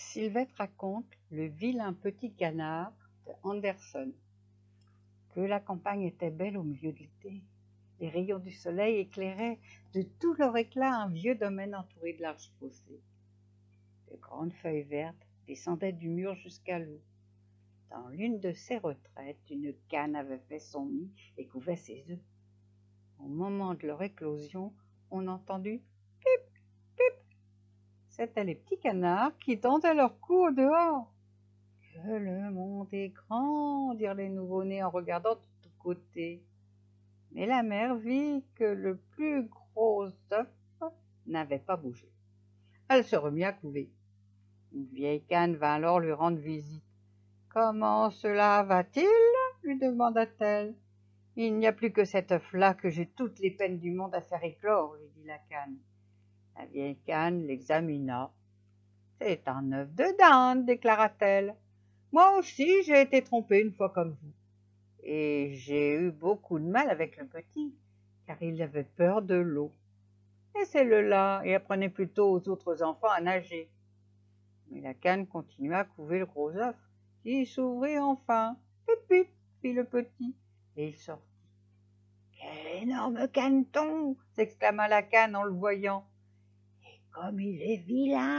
Sylvette raconte Le vilain petit canard de Andersen. Que la campagne était belle au milieu de l'été. Les rayons du soleil éclairaient de tout leur éclat un vieux domaine entouré de larges fossés. De grandes feuilles vertes descendaient du mur jusqu'à l'eau. Dans l'une de ces retraites, une cane avait fait son nid et couvait ses œufs. Au moment de leur éclosion, on entendit « pip, pip ». C'étaient les petits canards qui tendaient leur cou au dehors. « Que le monde est grand !» dirent les nouveau-nés en regardant de tous côtés. Mais la mère vit que le plus gros œuf n'avait pas bougé. Elle se remit à couver. Une vieille cane vint alors lui rendre visite. « Comment cela va-t-il » lui demanda-t-elle. « Il n'y a plus que cet œuf-là que j'ai toutes les peines du monde à faire éclore, » lui dit la cane. La vieille cane l'examina. « C'est un œuf de dinde, » déclara-t-elle. « Moi aussi j'ai été trompée une fois comme vous. Et j'ai eu beaucoup de mal avec le petit, car il avait peur de l'eau. Laissez-le là et apprenez plutôt aux autres enfants à nager. » Mais la cane continua à couver le gros œuf, qui s'ouvrit enfin. « Pip, pip » fit le petit, et il sortit. « Quel énorme caneton » s'exclama la cane en le voyant. « Et comme il est vilain !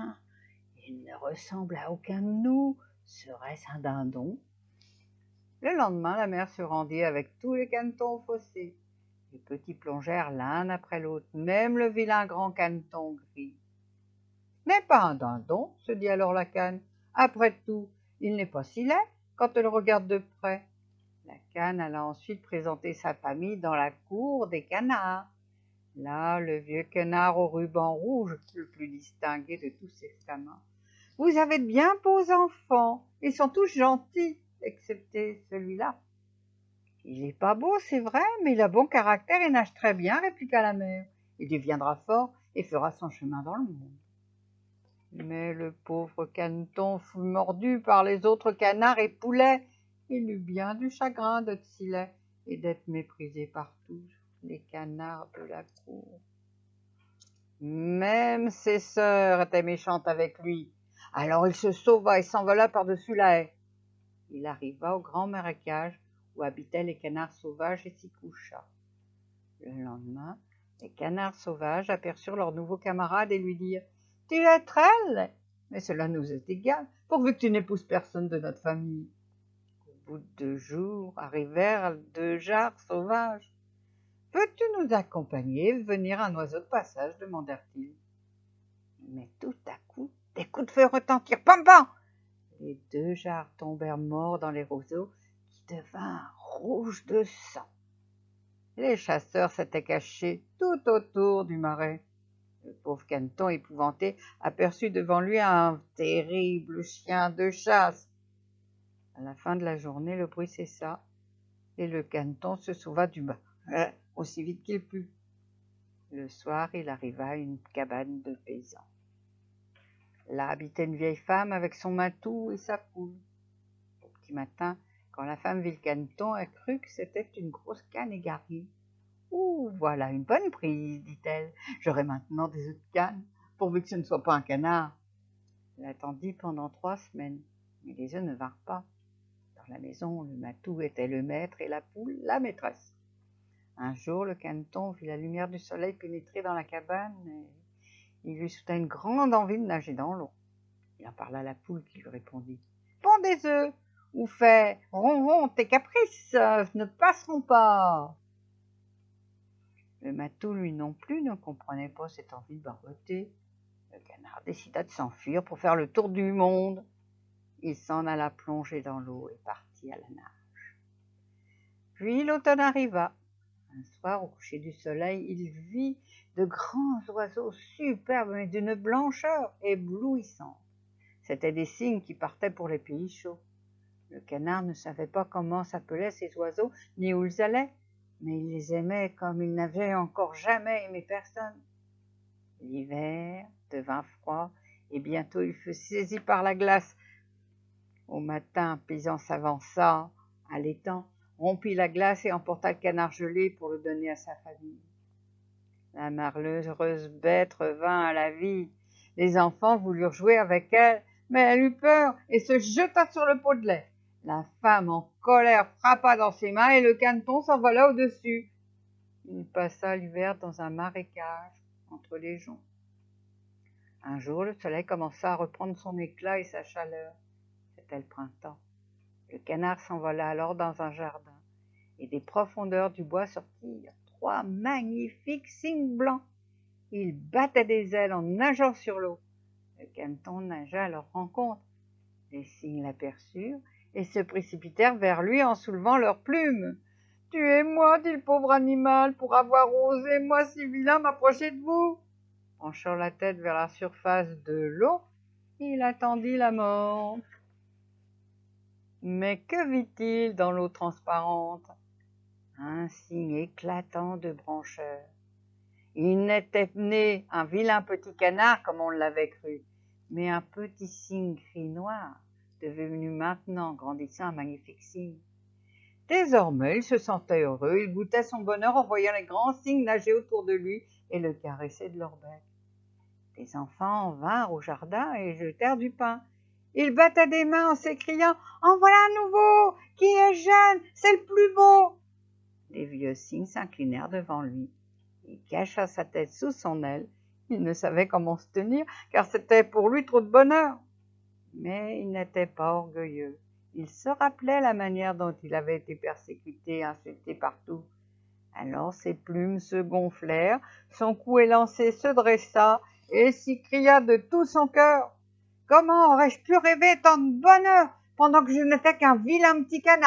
Il ne ressemble à aucun de nous. Serait-ce un dindon ?» Le lendemain, la mère se rendit avec tous les canetons au fossé. Les petits plongèrent l'un après l'autre, même le vilain grand caneton gris. « Ce n'est pas un dindon, » se dit alors la cane. « Après tout, il n'est pas si laid quand on le regarde de près. » La cane alla ensuite présenter sa famille dans la cour des canards. Là, le vieux canard au ruban rouge, le plus distingué de tous ses gamins. « Vous avez de bien beaux enfants, ils sont tous gentils, excepté celui-là. »« Il n'est pas beau, c'est vrai, mais il a bon caractère et nage très bien, » répliqua la mère. « Il deviendra fort et fera son chemin dans le monde. » Mais le pauvre caneton fut mordu par les autres canards et poulets. Il eut bien du chagrin d'être si laid et d'être méprisé par tous les canards de la cour. Même ses sœurs étaient méchantes avec lui. Alors il se sauva et s'envola par-dessus la haie. Il arriva au grand marécage où habitaient les canards sauvages et s'y coucha. Le lendemain, les canards sauvages aperçurent leur nouveau camarade et lui dirent « Tu es très laid, mais cela nous est égal, pourvu que tu n'épouses personne de notre famille. » Au bout de 2 jours, arrivèrent 2 jarres sauvages. « Veux-tu nous accompagner et venir un oiseau de passage ?» demandèrent-ils. Mais tout à coup, des coups de feu retentirent. Pam, pam ! Les 2 jarres tombèrent morts dans les roseaux qui devinrent rouges de sang. Les chasseurs s'étaient cachés tout autour du marais. Le pauvre caneton, épouvanté, aperçut devant lui un terrible chien de chasse. À la fin de la journée, le bruit cessa et le caneton se sauva du marais aussi vite qu'il put. Le soir, il arriva à une cabane de paysans. Là habitait une vieille femme avec son matou et sa poule. Au petit matin, quand la femme vit le caneton, elle crut que c'était une grosse cane égarée. « Ouh, voilà une bonne prise, dit-elle. J'aurai maintenant des œufs de cane, pourvu que ce ne soit pas un canard. » Elle attendit pendant 3 semaines, mais les œufs ne vinrent pas. Dans la maison, le matou était le maître et la poule la maîtresse. Un jour, le caneton vit la lumière du soleil pénétrer dans la cabane et il lui soudain une grande envie de nager dans l'eau. Il en parla à la poule qui lui répondit « Ponds des œufs ou fais ronron, tes caprices ne passeront pas. » Le matou, lui non plus, ne comprenait pas cette envie de barboter. Le canard décida de s'enfuir pour faire le tour du monde. Il s'en alla plonger dans l'eau et partit à la nage. Puis l'automne arriva. Un soir, au coucher du soleil, il vit de grands oiseaux superbes mais d'une blancheur éblouissante. C'étaient des cygnes qui partaient pour les pays chauds. Le canard ne savait pas comment s'appelaient ces oiseaux ni où ils allaient, mais il les aimait comme il n'avait encore jamais aimé personne. L'hiver devint froid et bientôt il fut saisi par la glace. Au matin, un paysan s'avança à l'étang, rompit la glace et emporta le canard gelé pour le donner à sa famille. La malheureuse bête revint à la vie. Les enfants voulurent jouer avec elle, mais elle eut peur et se jeta sur le pot de lait. La femme, en colère, frappa dans ses mains et le caneton s'envola au-dessus. Il passa l'hiver dans un marécage entre les joncs. Un jour, le soleil commença à reprendre son éclat et sa chaleur. C'était le printemps. Le canard s'envola alors dans un jardin, et des profondeurs du bois sortirent 3 magnifiques cygnes blancs. Ils battaient des ailes en nageant sur l'eau. Le caneton nagea à leur rencontre. Les cygnes l'aperçurent et se précipitèrent vers lui en soulevant leurs plumes. « Tuez-moi, dit le pauvre animal, pour avoir osé, moi si vilain, m'approcher de vous. » Penchant la tête vers la surface de l'eau, il attendit la mort. Mais que vit-il dans l'eau transparente? Un cygne éclatant de brancheurs. Il n'était né un vilain petit canard comme on l'avait cru, mais un petit cygne gris-noir, devenu maintenant grandissant un magnifique cygne. Désormais, il se sentait heureux, il goûtait son bonheur en voyant les grands cygnes nager autour de lui et le caresser de leur bec. Les enfants vinrent au jardin et jetèrent du pain. Ils battaient des mains en s'écriant « En voilà un nouveau, qui est jeune, c'est le plus beau !» Les vieux cygnes s'inclinèrent devant lui. Il cacha sa tête sous son aile. Il ne savait comment se tenir, car c'était pour lui trop de bonheur. Mais il n'était pas orgueilleux. Il se rappelait la manière dont il avait été persécuté, insulté partout. Alors ses plumes se gonflèrent, son cou élancé se dressa, et s'écria de tout son cœur. « Comment aurais-je pu rêver tant de bonheur pendant que je n'étais qu'un vilain petit canard ?»